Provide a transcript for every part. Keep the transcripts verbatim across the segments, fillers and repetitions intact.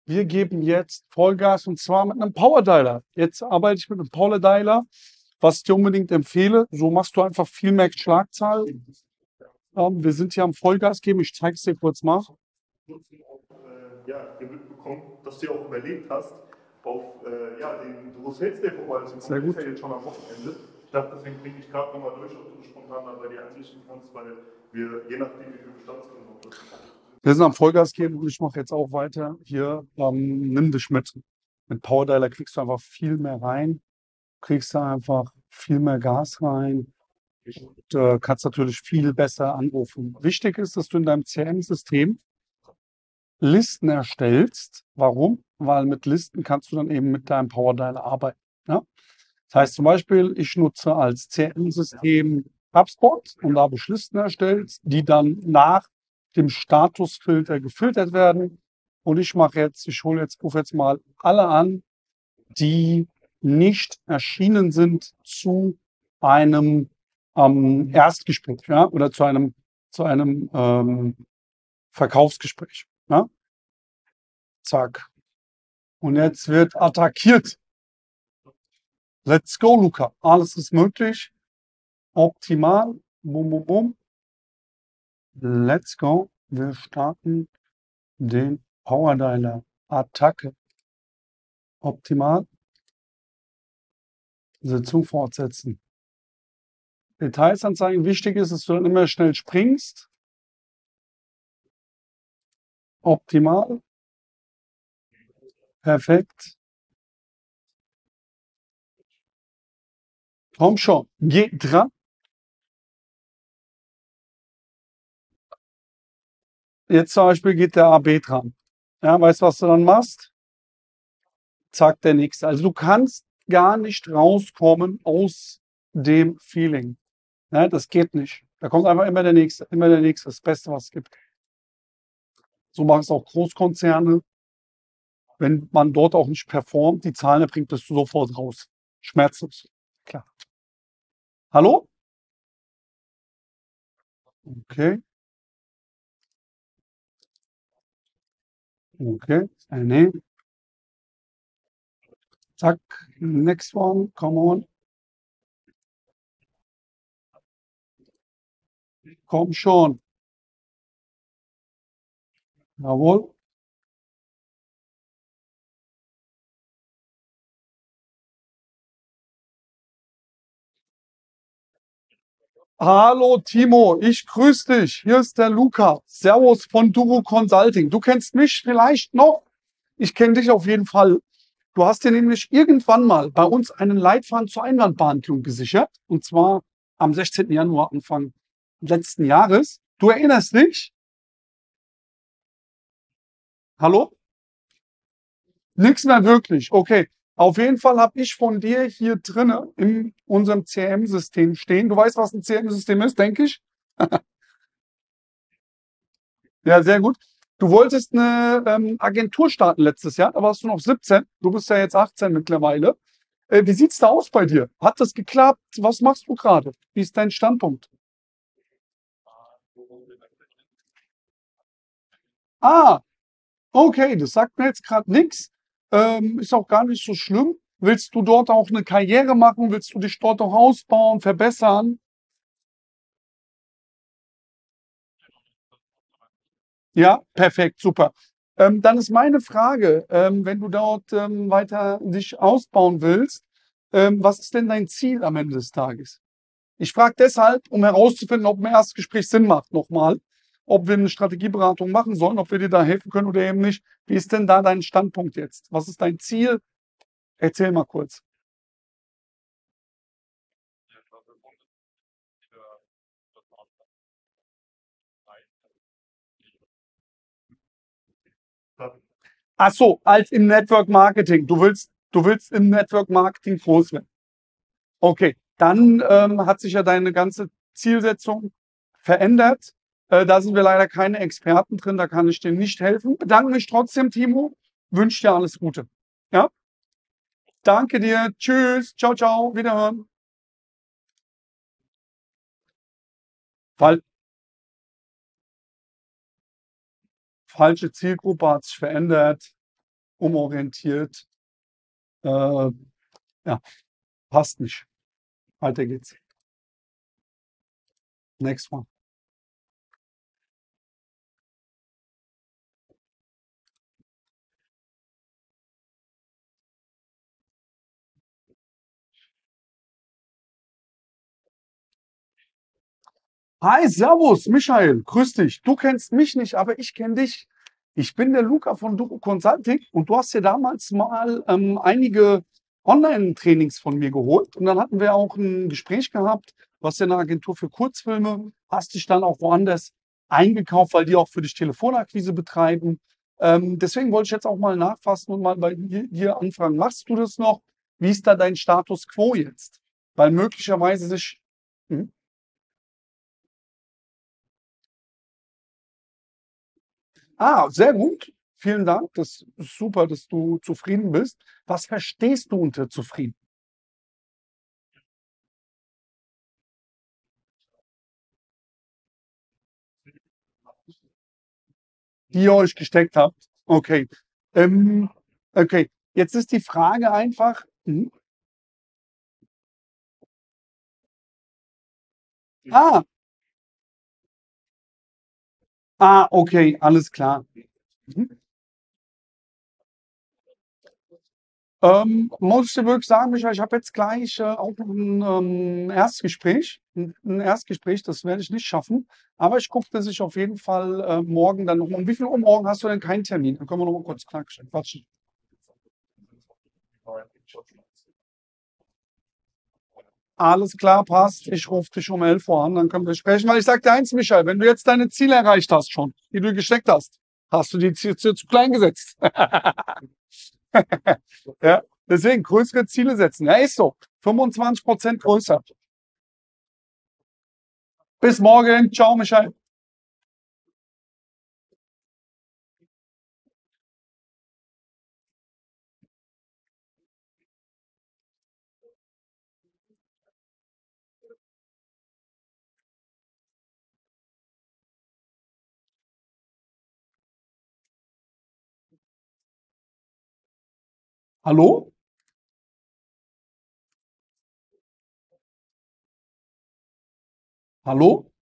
wir geben jetzt Vollgas und zwar mit einem Powerdialer. Jetzt arbeite ich mit einem Powerdialer, was ich dir unbedingt empfehle. So machst du einfach viel mehr Schlagzahl. Ähm, wir sind hier am Vollgas geben. Ich zeige es dir kurz mal. Ja, mitbekommen, dass du auch überlegt hast, auf äh, ja, den Rosales Day vorbeizukommen. Sehr gut. Ist ja jetzt schon am Wochenende. Ich dachte, deswegen klinge ich gerade nochmal durch, ob du spontan mal bei dir einrichten kannst, weil wir je nachdem, wie viel Bestandskunden noch das Wir sind am Vollgas geben und ich mache jetzt auch weiter. Hier, ähm, nimm dich mit. Mit Powerdialer kriegst du einfach viel mehr rein. Kriegst du einfach viel mehr Gas rein. Und äh, kannst natürlich viel besser anrufen. Wichtig ist, dass du in deinem C R M-System Listen erstellst. Warum? Weil mit Listen kannst du dann eben mit deinem Powerdialer arbeiten. Ja? Das heißt zum Beispiel, ich nutze als C R M-System HubSpot und da habe ich Listen erstellt, die dann nach dem Statusfilter gefiltert werden. Und ich mache jetzt, ich hole jetzt, rufe jetzt mal alle an, die nicht erschienen sind zu einem ähm, Erstgespräch, ja, oder zu einem, zu einem ähm, Verkaufsgespräch. Ja? Zack. Und jetzt wird attackiert. Let's go, Luca. Alles ist möglich. Optimal. Bum, bum, bum. Let's go. Wir starten den Powerdialer. Attacke. Optimal. Sitzung fortsetzen. Details anzeigen. Wichtig ist, dass du dann immer schnell springst. Optimal. Perfekt. Komm schon. Geh dran. Jetzt zum Beispiel geht der A B dran. Ja, weißt du, was du dann machst? Zack, der nächste. Also du kannst gar nicht rauskommen aus dem Feeling. Ja, das geht nicht. Da kommt einfach immer der nächste, immer der nächste. Das Beste, was es gibt. So machen es auch Großkonzerne. Wenn man dort auch nicht performt, die Zahlen erbringt, bist du sofort raus. Schmerzlos. Klar. Hallo? Okay. Okay. Äh, nee. Zack. Next one. Come on. Komm schon. Jawohl. Hallo Timo, ich grüße dich. Hier ist der Luca. Servus von Duro Consulting. Du kennst mich vielleicht noch. Ich kenne dich auf jeden Fall. Du hast dir nämlich irgendwann mal bei uns einen Leitfaden zur Einwandbehandlung gesichert. Und zwar am sechzehnten Januar, Anfang letzten Jahres. Du erinnerst dich? Hallo? Nix mehr wirklich. Okay. Auf jeden Fall habe ich von dir hier drinne in unserem C R M-System stehen. Du weißt, was ein C R M-System ist, denke ich. Ja, sehr gut. Du wolltest eine ähm, Agentur starten letztes Jahr, da warst du noch siebzehn. Du bist ja jetzt achtzehn mittlerweile. Äh, wie sieht's da aus bei dir? Hat das geklappt? Was machst du gerade? Wie ist dein Standpunkt? Ah, okay, das sagt mir jetzt gerade nichts. Ähm, ist auch gar nicht so schlimm. Willst du dort auch eine Karriere machen? Willst du dich dort auch ausbauen, verbessern? Ja, perfekt, super. Ähm, dann ist meine Frage, ähm, wenn du dort ähm, weiter dich ausbauen willst, ähm, was ist denn dein Ziel am Ende des Tages? Ich frage deshalb, um herauszufinden, ob ein Erstgespräch Sinn macht, nochmal, ob wir eine Strategieberatung machen sollen, ob wir dir da helfen können oder eben nicht. Wie ist denn da dein Standpunkt jetzt? Was ist dein Ziel? Erzähl mal kurz. hat. Ach so, als im Network Marketing. Du willst, du willst im Network Marketing groß werden. Okay, dann ähm, hat sich ja deine ganze Zielsetzung verändert. Äh, da sind wir leider keine Experten drin, da kann ich dir nicht helfen. Bedanke mich trotzdem, Timo. Wünsche dir alles Gute. Ja, danke dir. Tschüss. Ciao, ciao. Wiederhören. Fal falsche Zielgruppe hat sich verändert. umorientiert. Äh, ja, passt nicht. Weiter geht's. Next one. Hi, Servus, Michael, grüß dich. Du kennst mich nicht, aber ich kenne dich. Ich bin der Luca von Duco Consulting und du hast ja damals mal ähm, einige Online-Trainings von mir geholt und dann hatten wir auch ein Gespräch gehabt. Du hast ja eine Agentur für Kurzfilme, hast dich dann auch woanders eingekauft, weil die auch für dich Telefonakquise betreiben. Ähm, deswegen wollte ich jetzt auch mal nachfassen und mal bei dir, dir anfragen, machst du das noch? Wie ist da dein Status quo jetzt? Weil möglicherweise sich... Hm? Ah, sehr gut. Vielen Dank. Das ist super, dass du zufrieden bist. Was verstehst du unter zufrieden? Die ihr euch gesteckt habt? Okay. Ähm, okay. Jetzt ist die Frage einfach. Mhm. Ah, ah, okay, alles klar. Mhm. Ähm, muss ich dir wirklich sagen, Michael, ich habe jetzt gleich äh, auch noch ein ähm, Erstgespräch. Ein, ein Erstgespräch, das werde ich nicht schaffen. Aber ich gucke, dass ich auf jeden Fall äh, morgen dann noch. Um wie viel Uhr morgen hast du denn keinen Termin? Dann können wir noch mal kurz quatschen. Alles klar, passt. Ich rufe dich um elf Uhr an, dann können wir sprechen. Weil ich sage dir eins, Michael, wenn du jetzt deine Ziele erreicht hast schon, die du gesteckt hast, hast du die Ziele zu, zu klein gesetzt. Ja, deswegen größere Ziele setzen. Ja, ist so. fünfundzwanzig Prozent größer. Bis morgen. Ciao, Michael. Hallo? Hallo?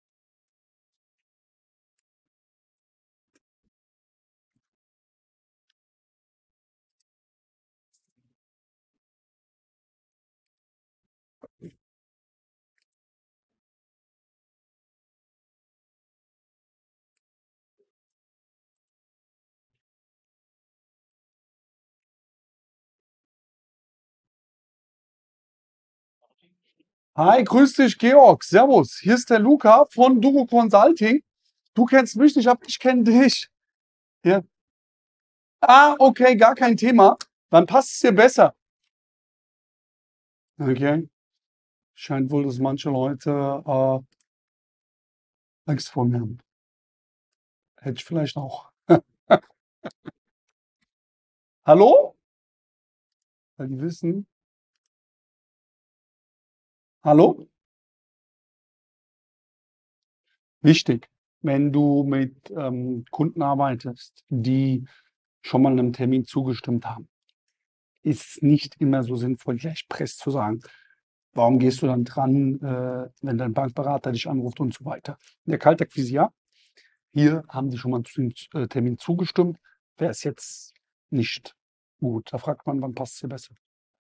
Hi, grüß dich, Georg. Servus. Hier ist der Luca von Dugo Consulting. Du kennst mich nicht, aber ich kenne dich. Ja. Ah, okay, gar kein Thema. Dann passt es dir besser. Okay. Scheint wohl, dass manche Leute äh, Angst vor mir haben. Hätte ich vielleicht auch. Hallo? Weil die wissen. Hallo? Wichtig. Wenn du mit ähm, Kunden arbeitest, die schon mal einem Termin zugestimmt haben, ist es nicht immer so sinnvoll, gleich Press zu sagen. Warum gehst du dann dran, äh, wenn dein Bankberater dich anruft und so weiter? In der Kaltakquise ja. Hier haben die schon mal zu dem äh, Termin zugestimmt. Wäre es jetzt nicht gut. Da fragt man, wann passt es dir besser?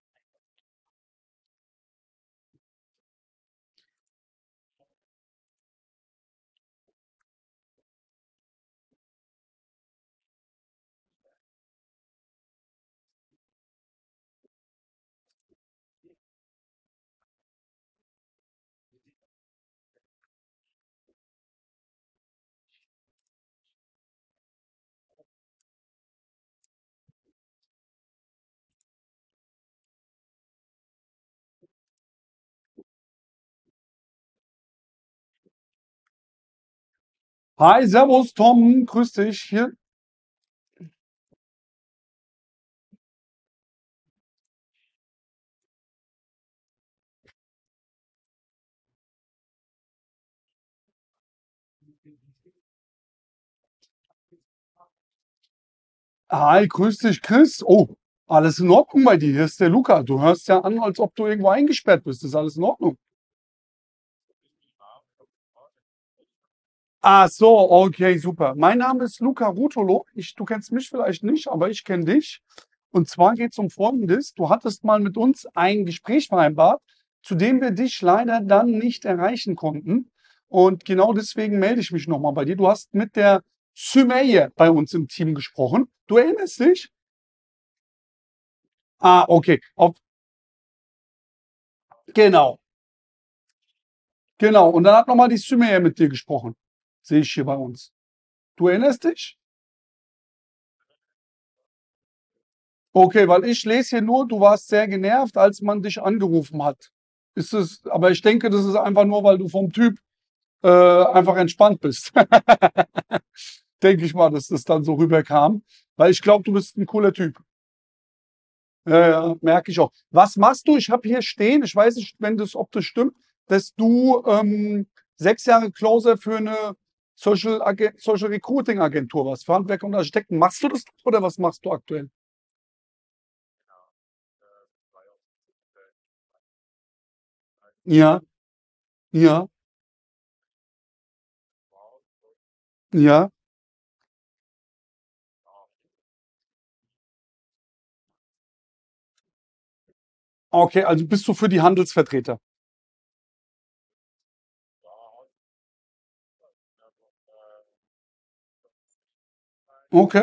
Hi, Servus, Tom, grüß dich. Hier. Hi, grüß dich, Chris. Oh, alles in Ordnung bei dir? Hier ist der Luca. Du hörst ja an, als ob du irgendwo eingesperrt bist. Ist alles in Ordnung? Ah, so, okay, super. Mein Name ist Luca Rutolo. Ich, du kennst mich vielleicht nicht, aber ich kenne dich. Und zwar geht es um Folgendes. Du hattest mal mit uns ein Gespräch vereinbart, zu dem wir dich leider dann nicht erreichen konnten. Und genau deswegen melde ich mich nochmal bei dir. Du hast mit der Sümeyye bei uns im Team gesprochen. Du erinnerst dich? Ah, okay. Auf, genau. Genau, und dann hat nochmal die Sümeyye mit dir gesprochen. Sehe ich hier bei uns. Du erinnerst dich? Okay, weil ich lese hier nur, du warst sehr genervt, als man dich angerufen hat. Ist es, aber ich denke, das ist einfach nur, weil du vom Typ äh, einfach entspannt bist. Denke ich mal, dass das dann so rüberkam. Weil ich glaube, du bist ein cooler Typ. Ja, ja, merke ich auch. Was machst du? Ich habe hier stehen, ich weiß nicht, wenn das, ob das stimmt, dass du ähm, sechs Jahre Closer für eine Social, Agen- Social Recruiting Agentur warst, für Handwerker und Architekten. Machst du das oder was machst du aktuell? Ja, ja, ja. Okay, also bist du für die Handelsvertreter. Okay,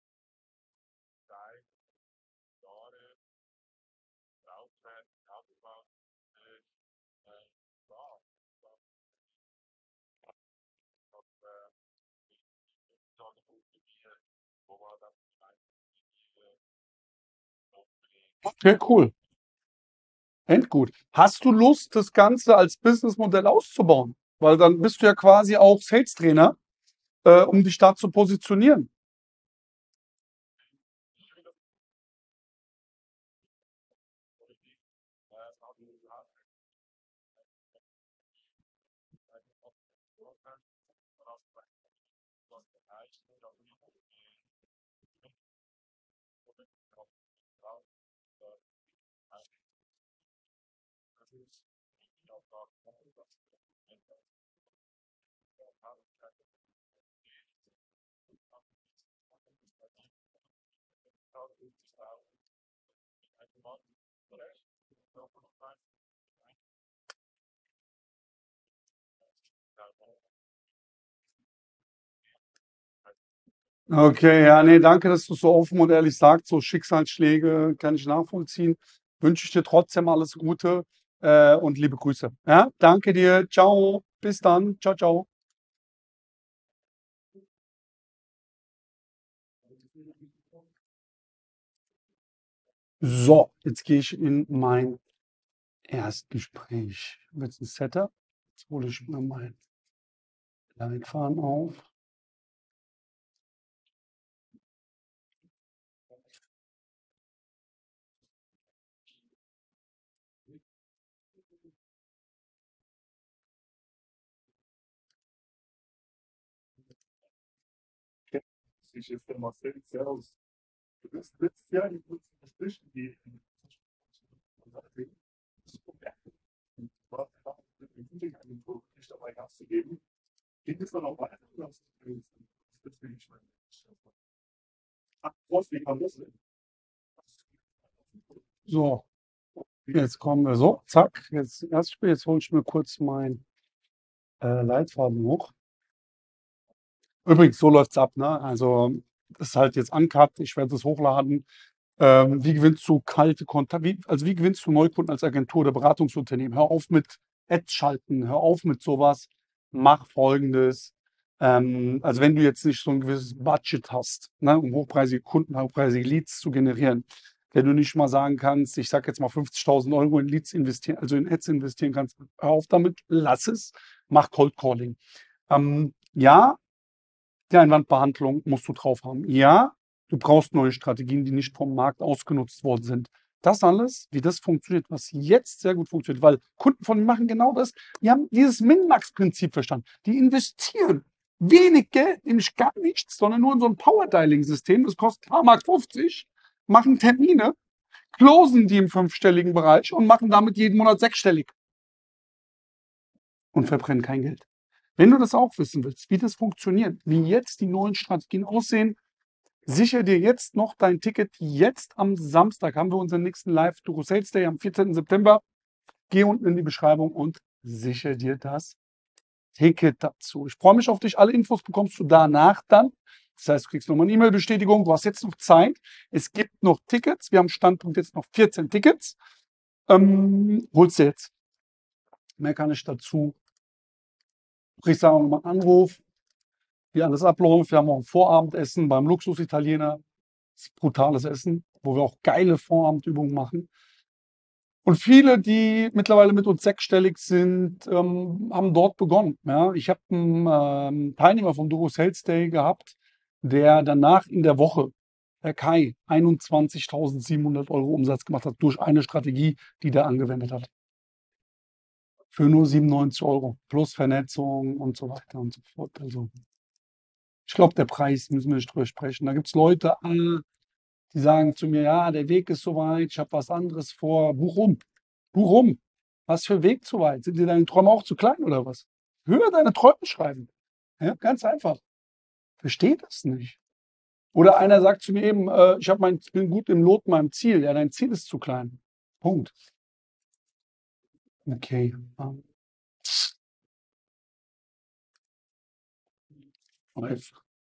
okay, cool. Endgut. Hast du Lust, das Ganze als Businessmodell auszubauen? Weil dann bist du ja quasi auch Sales-Trainer, äh, um dich da zu positionieren. Okay, ja, nee, danke, dass du so offen und ehrlich sagst. So Schicksalsschläge kann ich nachvollziehen. Wünsche ich dir trotzdem alles Gute, äh, und liebe Grüße. Ja, danke dir. Ciao. Bis dann. Ciao, ciao. So, jetzt gehe ich in mein Erstgespräch. Ich habe jetzt ein Setup. Jetzt hole ich mir mein Leitfaden auf. Ich ist der Marcel Servus. Du bist letztes Jahr in kurzen Gespräch gegeben. Du warst ja auch mit dem Agentur nicht dabei Gas zu geben. Geht es dann auch weiter? Oder hast du das will ich meine. Ach, Vorschläge haben das denn? So, jetzt kommen wir so. Zack. Jetzt Erstspiel. Jetzt hole ich mir kurz mein äh, Leitfaden hoch. Übrigens, so läuft's ab, ne? Also, das ist halt jetzt uncut. Ich werde das hochladen. Ähm, wie gewinnst du kalte Kontakte? Wie, also wie gewinnst du Neukunden als Agentur oder Beratungsunternehmen? Hör auf mit Ads schalten, hör auf mit sowas. Mach Folgendes. Ähm, also wenn du jetzt nicht so ein gewisses Budget hast, ne, um hochpreisige Kunden, hochpreisige Leads zu generieren, wenn du nicht mal sagen kannst, ich sage jetzt mal fünfzigtausend Euro in Leads investieren, also in Ads investieren kannst, hör auf damit, lass es, mach Cold Calling. Ähm, ja, die Einwandbehandlung musst du drauf haben. Ja, du brauchst neue Strategien, die nicht vom Markt ausgenutzt worden sind. Das alles, wie das funktioniert, was jetzt sehr gut funktioniert, weil Kunden von mir machen genau das. Die haben dieses Min-Max-Prinzip verstanden. Die investieren. wenig Geld, nämlich gar nichts, sondern nur in so ein Power-Dialing-System. Das kostet H Mark fünfzig, machen Termine, closen die im fünfstelligen Bereich und machen damit jeden Monat sechsstellig. Und verbrennen kein Geld. Wenn du das auch wissen willst, wie das funktioniert, wie jetzt die neuen Strategien aussehen, sicher dir jetzt noch dein Ticket. Jetzt am Samstag haben wir unseren nächsten Live Duro Sales Day am vierzehnten September. Geh unten in die Beschreibung und sicher dir das Ticket dazu. Ich freue mich auf dich. Alle Infos bekommst du danach dann. Das heißt, du kriegst nochmal eine E-Mail-Bestätigung. Du hast jetzt noch Zeit. Es gibt noch Tickets. Wir haben Standpunkt jetzt noch vierzehn Tickets. Ähm, holst du jetzt. Mehr kann ich dazu. Du kriegst auch nochmal einen Anruf, wie alles abläuft. Wir haben auch ein Vorabendessen beim Luxus-Italiener. Das ist brutales Essen, wo wir auch geile Vorabendübungen machen. Und viele, die mittlerweile mit uns sechsstellig sind, ähm, haben dort begonnen. Ja. Ich habe einen ähm, Teilnehmer vom Duro Sales Day gehabt, der danach in der Woche, der Kai, einundzwanzigtausendsiebenhundert Euro Umsatz gemacht hat durch eine Strategie, die der angewendet hat. Für nur siebenundneunzig Euro plus Vernetzung und so weiter und so fort. Also ich glaube, der Preis müssen wir nicht drüber sprechen. Da gibt es Leute, äh, die sagen zu mir, ja, der Weg ist so weit, ich habe was anderes vor. Buch um. Buch um. Was für Weg zu weit? Sind dir deine Träume auch zu klein oder was? Höher deine Träume schreiben. Ja, ganz einfach. Versteht das nicht. Oder einer sagt zu mir eben, äh, ich hab mein, bin gut im Lot meinem Ziel. Ja, dein Ziel ist zu klein. Punkt. Okay. ähm, Live.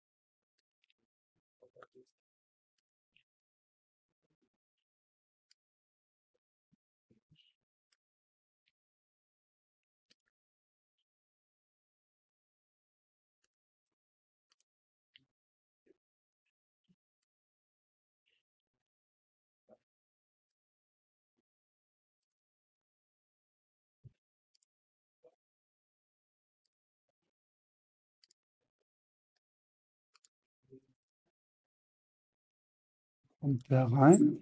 Kommt der rein?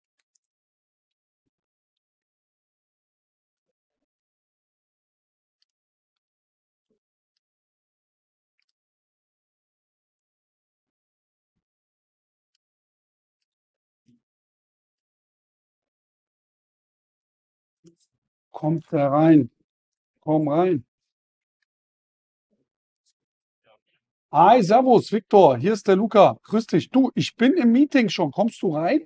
Kommt der rein? Komm rein. Hi, servus, Viktor. Hier ist der Luca. Grüß dich. Du, ich bin im Meeting schon. Kommst du rein?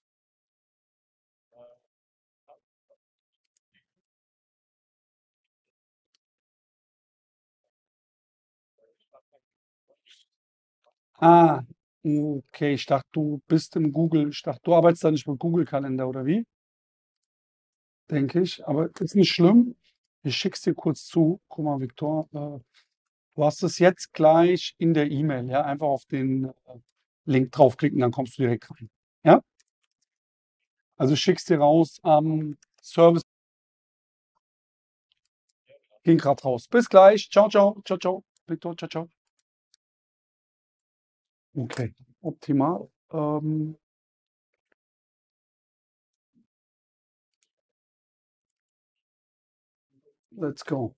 Ah, okay. Ich dachte, du bist im Google. Ich dachte, du arbeitest da nicht mit Google-Kalender oder wie? Denke ich. Aber ist nicht schlimm. Ich schick's dir kurz zu. Guck mal, Viktor. Äh, du hast es jetzt gleich in der E-Mail. Ja, einfach auf den äh, Link draufklicken, dann kommst du direkt rein. Ja? Also ich schick's dir raus am Service. Ging gerade raus. Bis gleich. Ciao, ciao. Ciao, ciao. Viktor, ciao, ciao. Okay, optimal. Ähm, let's go.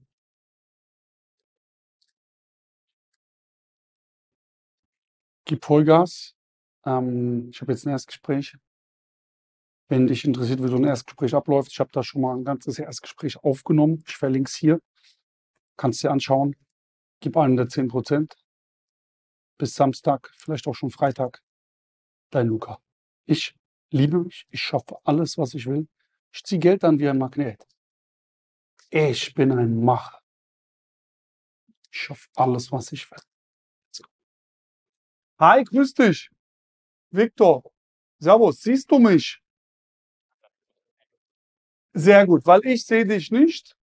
Gib Vollgas. Ähm, ich habe jetzt ein Erstgespräch. Wenn dich interessiert, wie so ein Erstgespräch abläuft, ich habe da schon mal ein ganzes Erstgespräch aufgenommen. Ich verlinke es hier. Kannst dir anschauen. Gib einen der zehn Prozent. Bis Samstag, vielleicht auch schon Freitag. Dein Luca. Ich liebe mich. Ich schaffe alles, was ich will. Ich ziehe Geld an wie ein Magnet. Ich bin ein Macher. Ich schaffe alles, was ich will. Hi, grüß dich. Viktor. Servus. Siehst du mich? Sehr gut, weil ich sehe dich nicht.